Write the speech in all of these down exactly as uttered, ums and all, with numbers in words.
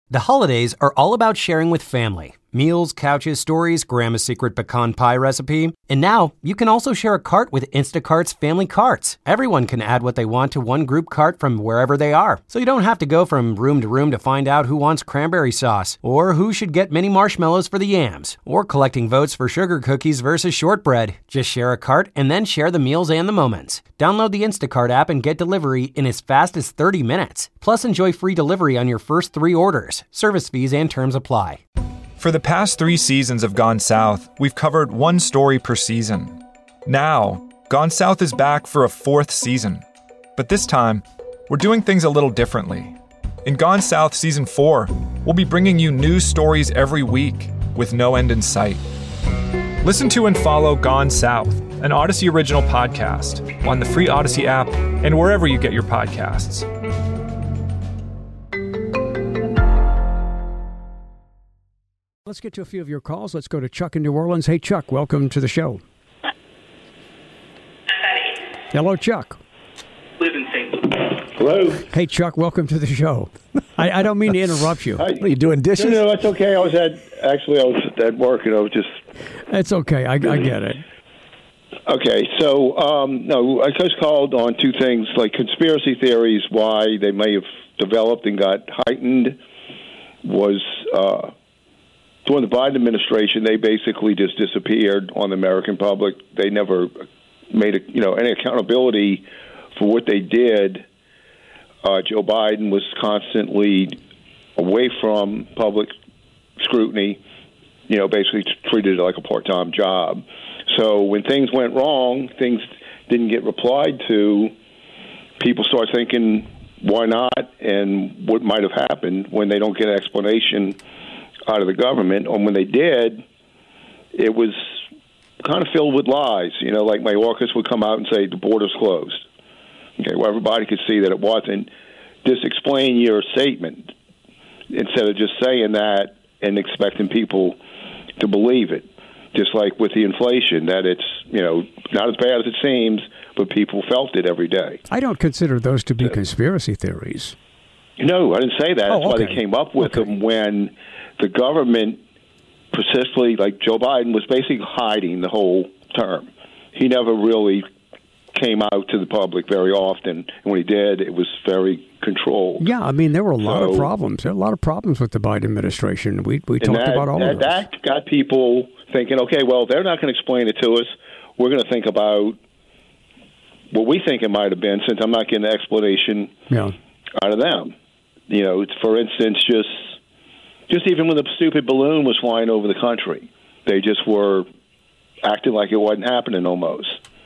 The holidays are all about sharing with family. Meals, couches, stories, Grandma's secret pecan pie recipe. And now, you can also share a cart with Instacart's Family Carts. Everyone can add what they want to one group cart from wherever they are. So you don't have to go from room to room to find out who wants cranberry sauce, or who should get mini marshmallows for the yams, or collecting votes for sugar cookies versus shortbread. Just share a cart and then share the meals and the moments. Download the Instacart app and get delivery in as fast as thirty minutes. Plus, enjoy free delivery on your first three orders. Service fees and terms apply. For the past three seasons of Gone South, we've covered one story per season. Now, Gone South is back for a fourth season. But this time, we're doing things a little differently. In Gone South Season four, we'll be bringing you news stories every week with no end in sight. Listen to and follow Gone South, an Odyssey original podcast, on the free Odyssey app and wherever you get your podcasts. Let's get to a few of your calls. Let's go to Chuck in New Orleans. Hey, Chuck, welcome to the show. Hello, Chuck. Live in Saint Louis. Hello. Hey, Chuck, welcome to the show. I, I don't mean to interrupt you. Hi. What, are you doing dishes? No, no, that's okay. I was at, actually, I was at work, and I was just... It's okay. I, I get it. Okay, so, um, no, I just called on two things, like conspiracy theories, why they may have developed and got heightened was... Uh, During the Biden administration, they basically just disappeared on the American public. They never made a, you know any accountability for what they did. Uh, Joe Biden was constantly away from public scrutiny, you know, basically treated it like a part-time job. So when things went wrong, things didn't get replied to, people start thinking, why not, and what might have happened when they don't get an explanation out of the government. And when they did, it was kind of filled with lies. You know, like Mayorkas would come out and say the border's closed. Okay, well, everybody could see that it wasn't. Just explain your statement instead of just saying that and expecting people to believe it. Just like with the inflation, that it's, you know, not as bad as it seems, but people felt it every day. I don't consider those to be uh, conspiracy theories. No, I didn't say that. Oh, That's okay. why they came up with okay. them when the government persistently, like Joe Biden, was basically hiding the whole term. He never really came out to the public very often, and when he did, it was very controlled. Yeah, I mean, there were a lot so, of problems. There were a lot of problems with the Biden administration. We we talked that, about all that, of those. That got people thinking, okay, well, they're not going to explain it to us. We're going to think about what we think it might have been, since I'm not getting an explanation yeah. out of them. You know, it's, for instance, just just even when the stupid balloon was flying over the country, they just were acting like it wasn't happening almost.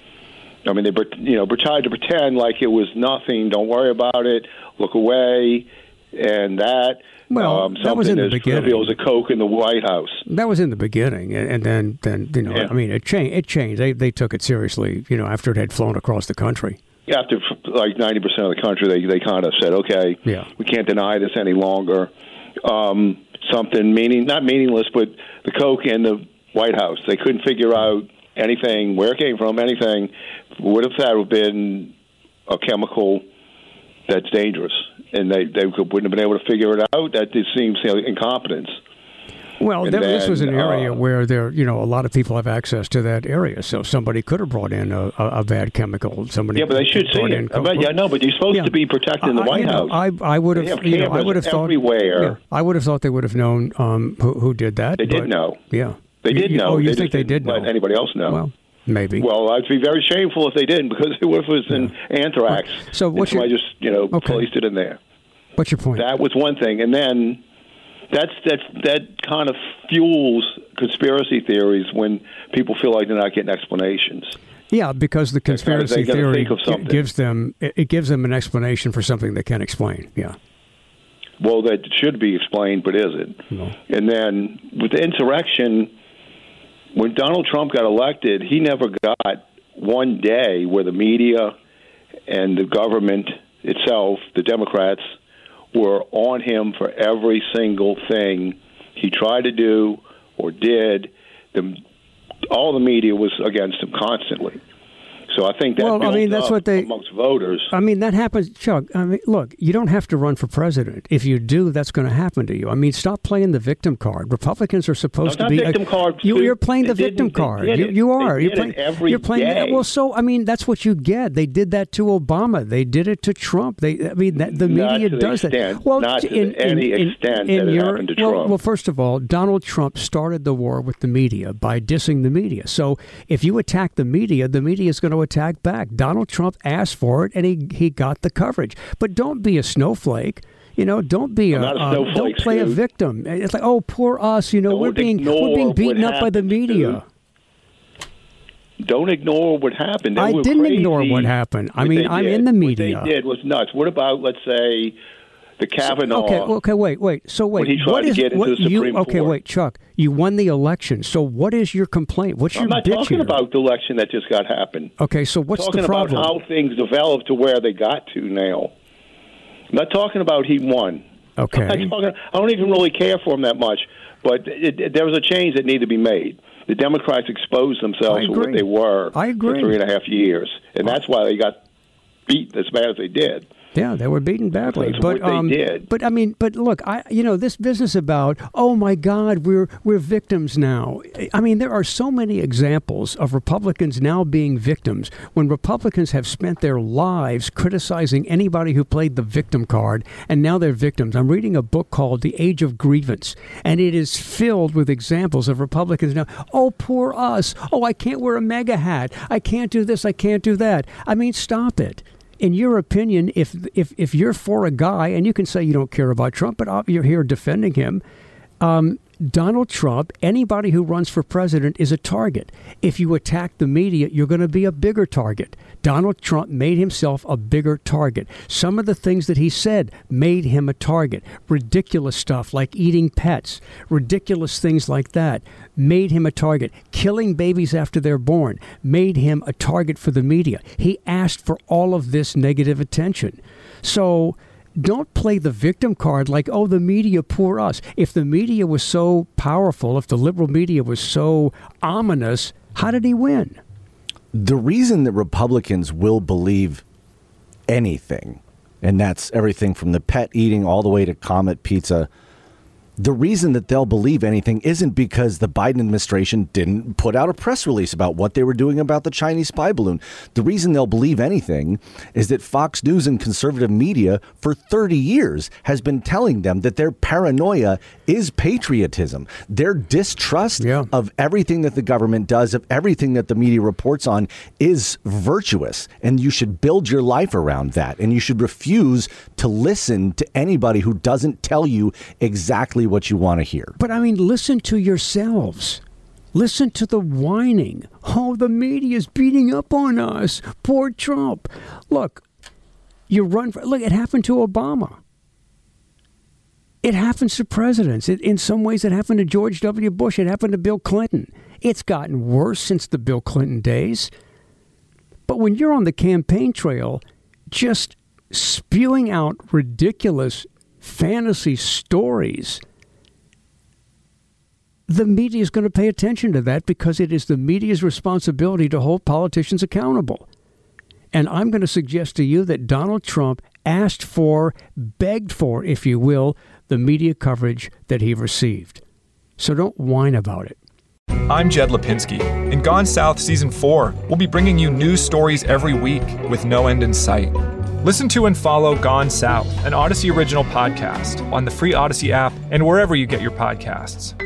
I mean, they you know tried to pretend like it was nothing. Don't worry about it. Look away, and that. Well, um, that was in the as beginning. trivial as a Coke in the White House. That was in the beginning, and, and then, then you know, Yeah. I mean, it changed. It changed. They they took it seriously, you know, after it had flown across the country. After like ninety percent of the country, they they kind of said, okay, yeah. we can't deny this any longer. Um, something meaning not meaningless, but the Coke in the White House, they couldn't figure out anything, where it came from, anything. What if that had been a chemical that's dangerous, and they they wouldn't have been able to figure it out? That just seems, you know, incompetence. Well, And there, this then, was an area uh, where there, you know, a lot of people have access to that area. So somebody could have brought in a, a, a bad chemical. Somebody Yeah, but they should see brought in it. I bet, yeah, no, but you're supposed Yeah. to be protecting the I- White you know, House. I I would have, They have you know, I cameras would have thought everywhere. yeah, I would have thought they would have known um, who who did that. They did but, know. Yeah, They You- did you- know. Oh, you They think just they didn't did know? let anybody else know. Well, maybe. Well, I'd be very shameful if they didn't, because what if it was in anthrax? So what's and your- I just, you know, Okay. placed it in there. What's your point? That was one thing, and then that's that's that kind of fuels conspiracy theories when people feel like they're not getting explanations. Yeah, because the conspiracy they gotta theory think of gi- something. gives them it it gives them an explanation for something they can't explain. Yeah. Well, that should be explained, but isn't. No. And then with the insurrection, when Donald Trump got elected, he never got one day where the media and the government itself, the Democrats, were on him for every single thing he tried to do or did. The, all the media was against him constantly. So I think that well, I mean, that's up what they, amongst voters. I mean, that happens, Chuck. I mean, look, you don't have to run for president. If you do, that's going to happen to you. I mean, stop playing the victim card. Republicans are supposed no, to be. Not victim a, card. You, you're playing they the victim card. You, you are. They you're did playing it every You're playing. day. Well, so I mean, that's what you get. They did that to Obama. They did it to Trump. They. I mean, that, the not media to the does extent, that. Well, not to in, any in, extent in, that in it your, happened to well, Trump. Well, first of all, Donald Trump started the war with the media by dissing the media. So if you attack the media, the media is going to attack back. Donald Trump asked for it, and he he got the coverage. But don't be a snowflake. You know, don't be a, a uh, don't play dude. a victim. It's like, oh, poor us. You know, Don't we're being we're being beaten up by the media. Dude. Don't ignore what happened. They I didn't crazy. ignore what happened. I What mean, I'm did. in the media. What they did was nuts. What about, let's say, the Kavanaugh? Okay, okay, wait, wait. So wait, when he tried what to is get into what the you? Supreme Okay, Court. wait, Chuck. You won the election. So what is your complaint? What's your I'm not bitch talking here? about the election that just got happened. Okay, so what's I'm talking the problem? about how things developed to where they got to now. I'm not talking about he won. Okay. I'm not talking, I don't even really care for him that much, but it, it, there was a change that needed to be made. The Democrats exposed themselves for what they were I agree. for three and a half years, and that's why they got beat as bad as they did. Yeah, they were beaten badly, That's but what they um, did. but I mean, but look, I you know this business about oh my God, we're we're victims now. I mean, there are so many examples of Republicans now being victims when Republicans have spent their lives criticizing anybody who played the victim card, and now they're victims. I'm reading a book called The Age of Grievance, and it is filled with examples of Republicans now. Oh, poor us. Oh, I can't wear a MAGA hat. I can't do this. I can't do that. I mean, stop it. In your opinion, if if if you're for a guy, and you can say you don't care about Trump, but you're here defending him, um, Donald Trump, anybody who runs for president is a target. If you attack the media, you're going to be a bigger target. Donald Trump made himself a bigger target. Some of the things that he said made him a target. Ridiculous stuff like eating pets, ridiculous things like that made him a target. Killing babies after they're born made him a target for the media. He asked for all of this negative attention. So don't play the victim card like, oh, the media, poor us. If the media was so powerful, if the liberal media was so ominous, how did he win? The reason that Republicans will believe anything, and that's everything from the pet eating all the way to Comet Pizza, the reason that they'll believe anything isn't because the Biden administration didn't put out a press release about what they were doing about the Chinese spy balloon. The reason they'll believe anything is that Fox News and conservative media for thirty years has been telling them that their paranoia is patriotism. Their distrust yeah. of everything that the government does, of everything that the media reports on, is virtuous. And you should build your life around that. And you should refuse to listen to anybody who doesn't tell you exactly what you want to hear. But I mean, listen to yourselves. Listen to the whining. Oh, the media is beating up on us. Poor Trump. Look, you run for, look, it happened to Obama. It happens to presidents. It, in some ways, it happened to George W. Bush. It happened to Bill Clinton. It's gotten worse since the Bill Clinton days. But when you're on the campaign trail, just spewing out ridiculous fantasy stories, the media is going to pay attention to that because it is the media's responsibility to hold politicians accountable. And I'm going to suggest to you that Donald Trump asked for, begged for, if you will, the media coverage that he received. So don't whine about it. I'm Jed Lipinski. In Gone South Season four, we'll be bringing you news stories every week with no end in sight. Listen to and follow Gone South, an Odyssey original podcast, on the free Odyssey app and wherever you get your podcasts.